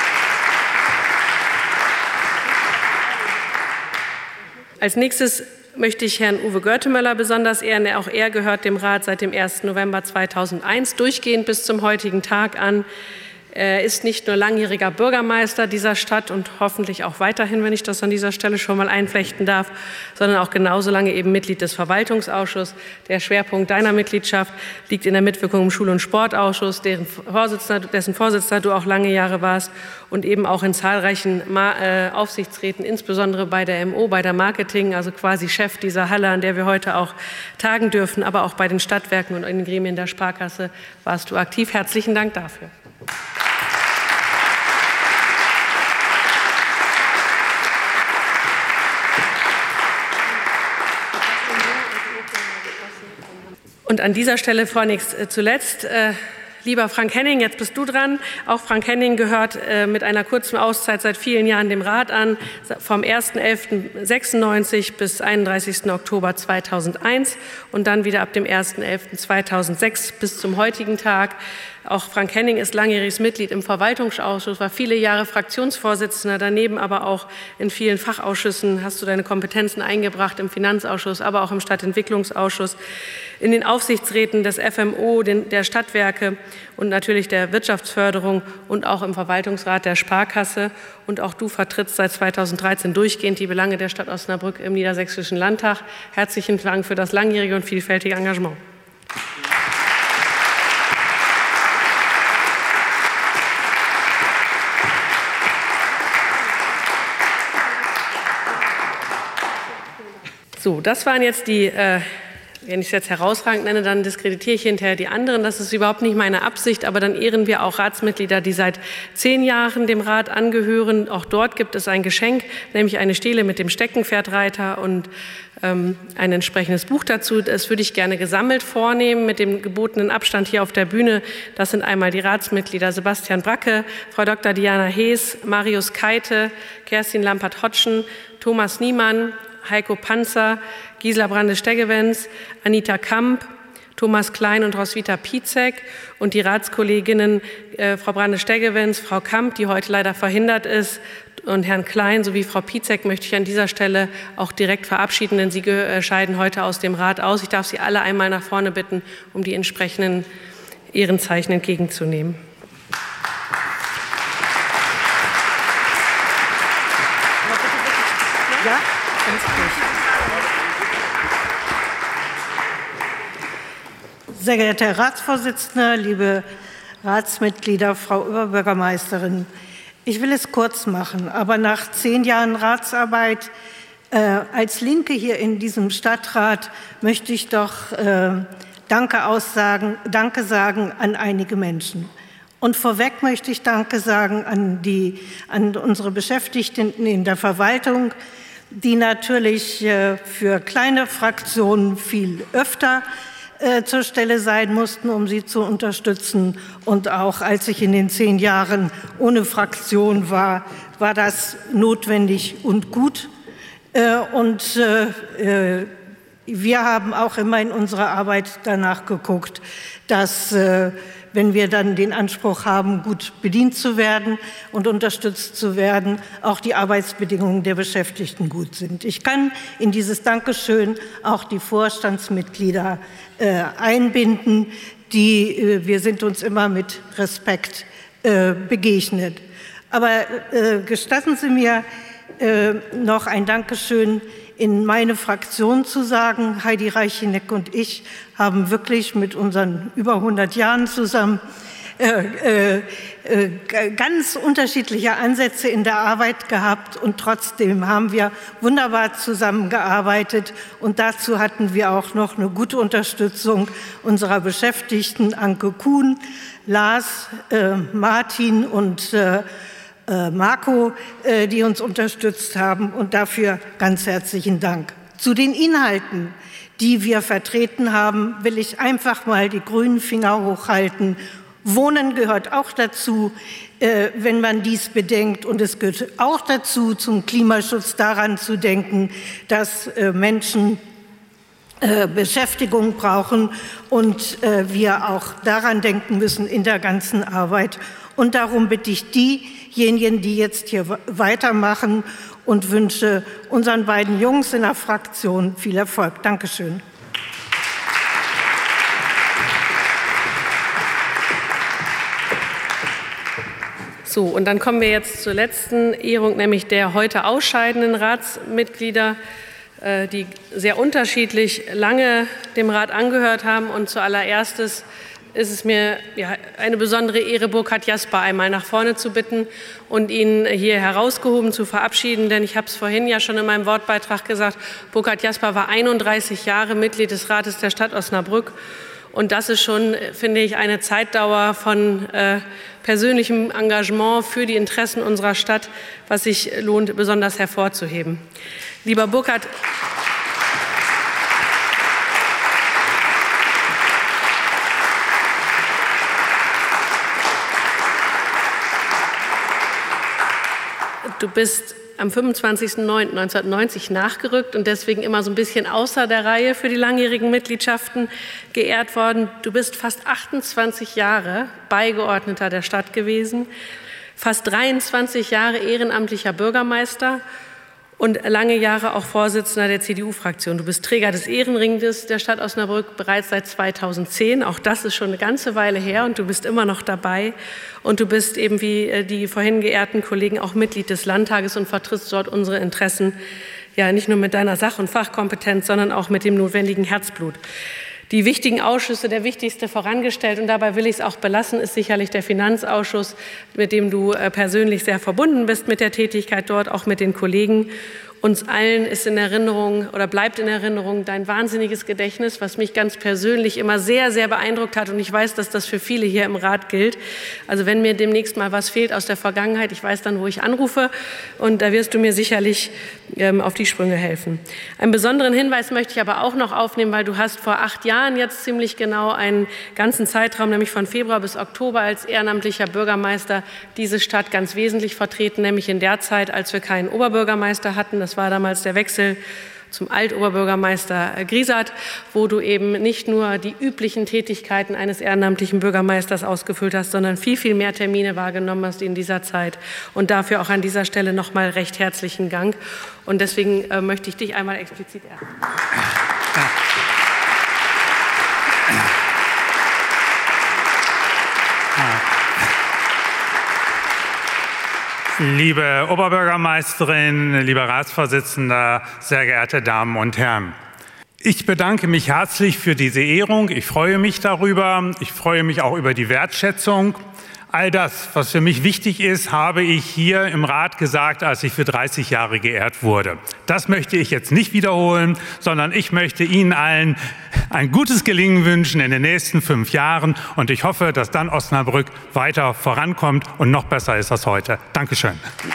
Als nächstes möchte ich Herrn Uwe Görtemöller besonders ehren. Auch er gehört dem Rat seit dem 1. November 2001 durchgehend bis zum heutigen Tag an. Er ist nicht nur langjähriger Bürgermeister dieser Stadt und hoffentlich auch weiterhin, wenn ich das an dieser Stelle schon mal einflechten darf, sondern auch genauso lange eben Mitglied des Verwaltungsausschusses. Der Schwerpunkt deiner Mitgliedschaft liegt in der Mitwirkung im Schul- und Sportausschuss, dessen Vorsitzender du auch lange Jahre warst, und eben auch in zahlreichen Aufsichtsräten, insbesondere bei der MO, bei der Marketing, also quasi Chef dieser Halle, an der wir heute auch tagen dürfen, aber auch bei den Stadtwerken und in den Gremien der Sparkasse warst du aktiv. Herzlichen Dank dafür. Und an dieser Stelle zuletzt, lieber Frank Henning, jetzt bist du dran. Auch Frank Henning gehört mit einer kurzen Auszeit seit vielen Jahren dem Rat an, vom 1.11.96 bis 31. Oktober 2001 und dann wieder ab dem 1.11.2006 bis zum heutigen Tag. Auch Frank Henning ist langjähriges Mitglied im Verwaltungsausschuss, war viele Jahre Fraktionsvorsitzender, daneben aber auch in vielen Fachausschüssen hast du deine Kompetenzen eingebracht, im Finanzausschuss, aber auch im Stadtentwicklungsausschuss, in den Aufsichtsräten des FMO, der Stadtwerke und natürlich der Wirtschaftsförderung und auch im Verwaltungsrat der Sparkasse. Und auch du vertrittst seit 2013 durchgehend die Belange der Stadt Osnabrück im Niedersächsischen Landtag. Herzlichen Dank für das langjährige und vielfältige Engagement. So, das waren jetzt die, wenn ich es jetzt herausragend nenne, dann diskreditiere ich hinterher die anderen. Das ist überhaupt nicht meine Absicht, aber dann ehren wir auch Ratsmitglieder, die seit 10 Jahren dem Rat angehören. Auch dort gibt es ein Geschenk, nämlich eine Stele mit dem Steckenpferdreiter und ein entsprechendes Buch dazu. Das würde ich gerne gesammelt vornehmen mit dem gebotenen Abstand hier auf der Bühne. Das sind einmal die Ratsmitglieder Sebastian Bracke, Frau Dr. Diana Hees, Marius Keite, Kerstin Lampert-Hotschen, Thomas Niemann, Heiko Panzer, Gisela Brande-Stegewenz, Anita Kamp, Thomas Klein und Roswitha Pietzek und die Ratskolleginnen Frau Brande-Stegewenz, Frau Kamp, die heute leider verhindert ist, und Herrn Klein sowie Frau Pietzek möchte ich an dieser Stelle auch direkt verabschieden, denn sie scheiden heute aus dem Rat aus. Ich darf Sie alle einmal nach vorne bitten, um die entsprechenden Ehrenzeichen entgegenzunehmen. Ja, ganz gut. Sehr geehrter Herr Ratsvorsitzender, liebe Ratsmitglieder, Frau Oberbürgermeisterin, ich will es kurz machen, aber nach 10 Jahren Ratsarbeit als Linke hier in diesem Stadtrat möchte ich doch Danke sagen an einige Menschen. Und vorweg möchte ich Danke sagen an unsere Beschäftigten in der Verwaltung, die natürlich für kleine Fraktionen viel öfter zur Stelle sein mussten, um sie zu unterstützen. Und auch als ich in den 10 Jahren ohne Fraktion war, war das notwendig und gut. Und wir haben auch immer in unserer Arbeit danach geguckt, dass wenn wir dann den Anspruch haben, gut bedient zu werden und unterstützt zu werden, auch die Arbeitsbedingungen der Beschäftigten gut sind. Ich kann in dieses Dankeschön auch die Vorstandsmitglieder einbinden, wir sind uns immer mit Respekt begegnet. Aber gestatten Sie mir noch ein Dankeschön in meine Fraktion zu sagen. Heidi Reicheneck und ich haben wirklich mit unseren über 100 Jahren zusammen ganz unterschiedliche Ansätze in der Arbeit gehabt und trotzdem haben wir wunderbar zusammengearbeitet und dazu hatten wir auch noch eine gute Unterstützung unserer Beschäftigten, Anke Kuhn, Lars, Martin und Marco, die uns unterstützt haben und dafür ganz herzlichen Dank. Zu den Inhalten, die wir vertreten haben, will ich einfach mal die grünen Finger hochhalten. Wohnen gehört auch dazu, wenn man dies bedenkt. Und es gehört auch dazu, zum Klimaschutz daran zu denken, dass Menschen Beschäftigung brauchen und wir auch daran denken müssen in der ganzen Arbeit. Und darum bitte ich diejenigen, die jetzt hier weitermachen und wünsche unseren beiden Jungs in der Fraktion viel Erfolg. Dankeschön. So, und dann kommen wir jetzt zur letzten Ehrung, nämlich der heute ausscheidenden Ratsmitglieder, die sehr unterschiedlich lange dem Rat angehört haben. Und zuallererstes ist es mir eine besondere Ehre, Burkhard Jasper einmal nach vorne zu bitten und ihn hier herausgehoben zu verabschieden. Denn ich habe es vorhin ja schon in meinem Wortbeitrag gesagt, Burkhard Jasper war 31 Jahre Mitglied des Rates der Stadt Osnabrück. Und das ist schon, finde ich, eine Zeitdauer von persönlichem Engagement für die Interessen unserer Stadt, was sich lohnt, besonders hervorzuheben. Lieber Burkhard, du bist am 25.09.1990 nachgerückt und deswegen immer so ein bisschen außer der Reihe für die langjährigen Mitgliedschaften geehrt worden. Du bist fast 28 Jahre Beigeordneter der Stadt gewesen, fast 23 Jahre ehrenamtlicher Bürgermeister und lange Jahre auch Vorsitzender der CDU-Fraktion. Du bist Träger des Ehrenringes der Stadt Osnabrück bereits seit 2010. Auch das ist schon eine ganze Weile her und du bist immer noch dabei. Und du bist eben wie die vorhin geehrten Kollegen auch Mitglied des Landtages und vertrittst dort unsere Interessen, ja nicht nur mit deiner Sach- und Fachkompetenz, sondern auch mit dem notwendigen Herzblut. Die wichtigen Ausschüsse, der wichtigste vorangestellt, und dabei will ich es auch belassen, ist sicherlich der Finanzausschuss, mit dem du persönlich sehr verbunden bist mit der Tätigkeit dort, auch mit den Kollegen. Uns allen ist in Erinnerung oder bleibt in Erinnerung dein wahnsinniges Gedächtnis, was mich ganz persönlich immer sehr, sehr beeindruckt hat. Und ich weiß, dass das für viele hier im Rat gilt. Also wenn mir demnächst mal was fehlt aus der Vergangenheit, ich weiß dann, wo ich anrufe. Und da wirst du mir sicherlich auf die Sprünge helfen. Einen besonderen Hinweis möchte ich aber auch noch aufnehmen, weil du hast vor 8 Jahren jetzt ziemlich genau einen ganzen Zeitraum, nämlich von Februar bis Oktober als ehrenamtlicher Bürgermeister diese Stadt ganz wesentlich vertreten, nämlich in der Zeit, als wir keinen Oberbürgermeister hatten. Das war damals der Wechsel zum Altoberbürgermeister Griesert, wo du eben nicht nur die üblichen Tätigkeiten eines ehrenamtlichen Bürgermeisters ausgefüllt hast, sondern viel, viel mehr Termine wahrgenommen hast in dieser Zeit. Und dafür auch an dieser Stelle nochmal recht herzlichen Dank. Und deswegen möchte ich dich einmal explizit ehren. Liebe Oberbürgermeisterin, lieber Ratsvorsitzender, sehr geehrte Damen und Herren. Ich bedanke mich herzlich für diese Ehrung. Ich freue mich darüber. Ich freue mich auch über die Wertschätzung. All das, was für mich wichtig ist, habe ich hier im Rat gesagt, als ich für 30 Jahre geehrt wurde. Das möchte ich jetzt nicht wiederholen, sondern ich möchte Ihnen allen ein gutes Gelingen wünschen in den nächsten 5 Jahren. Und ich hoffe, dass dann Osnabrück weiter vorankommt und noch besser ist als heute. Dankeschön.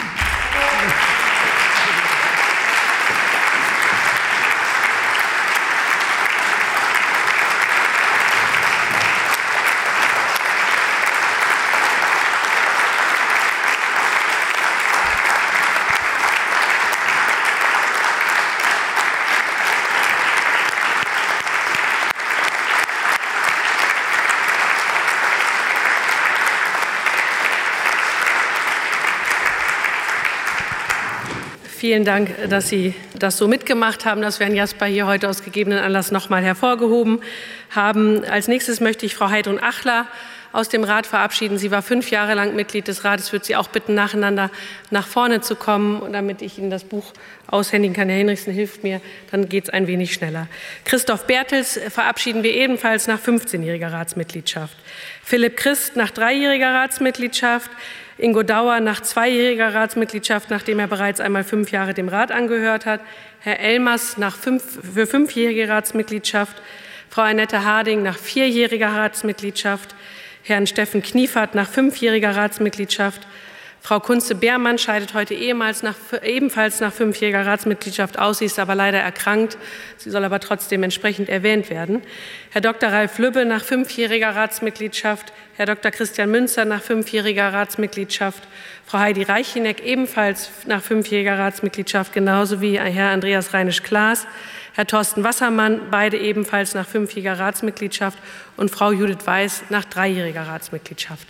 Vielen Dank, dass Sie das so mitgemacht haben, dass wir Herrn Jasper hier heute aus gegebenen Anlass noch mal hervorgehoben haben. Als nächstes möchte ich Frau Heidrun Achler aus dem Rat verabschieden. Sie war 5 Jahre lang Mitglied des Rates. Ich würde Sie auch bitten, nacheinander nach vorne zu kommen, damit ich Ihnen das Buch aushändigen kann. Herr Hinrichsen hilft mir, dann geht es ein wenig schneller. Christoph Bertels verabschieden wir ebenfalls nach 15-jähriger Ratsmitgliedschaft. Philipp Christ nach 3-jähriger Ratsmitgliedschaft. Ingo Dauer nach 2-jähriger Ratsmitgliedschaft, nachdem er bereits einmal 5 Jahre dem Rat angehört hat. Herr Elmers für 5-jährige Ratsmitgliedschaft. Frau Annette Harding nach 4-jähriger Ratsmitgliedschaft. Herrn Steffen Kniefert nach 5-jähriger Ratsmitgliedschaft. Frau Kunze-Beermann scheidet heute ebenfalls nach 5-jähriger Ratsmitgliedschaft aus. Sie ist aber leider erkrankt. Sie soll aber trotzdem entsprechend erwähnt werden. Herr Dr. Ralf Lübbe nach 5-jähriger Ratsmitgliedschaft. Herr Dr. Christian Münzer nach 5-jähriger Ratsmitgliedschaft. Frau Heidi Reichineck ebenfalls nach 5-jähriger Ratsmitgliedschaft, genauso wie Herr Andreas Reinisch-Klaas. Herr Thorsten Wassermann, beide ebenfalls nach 5-jähriger Ratsmitgliedschaft. Und Frau Judith Weiß nach 3-jähriger Ratsmitgliedschaft.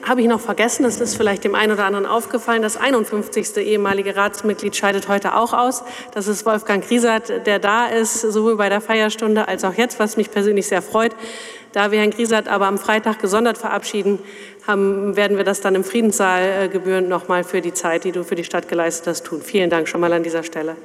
habe ich noch vergessen, das ist vielleicht dem einen oder anderen aufgefallen, das 51. ehemalige Ratsmitglied scheidet heute auch aus. Das ist Wolfgang Griesert, der da ist, sowohl bei der Feierstunde als auch jetzt, was mich persönlich sehr freut. Da wir Herrn Griesert aber am Freitag gesondert verabschieden, werden wir das dann im Friedenssaal gebührend nochmal für die Zeit, die du für die Stadt geleistet hast, tun. Vielen Dank schon mal an dieser Stelle.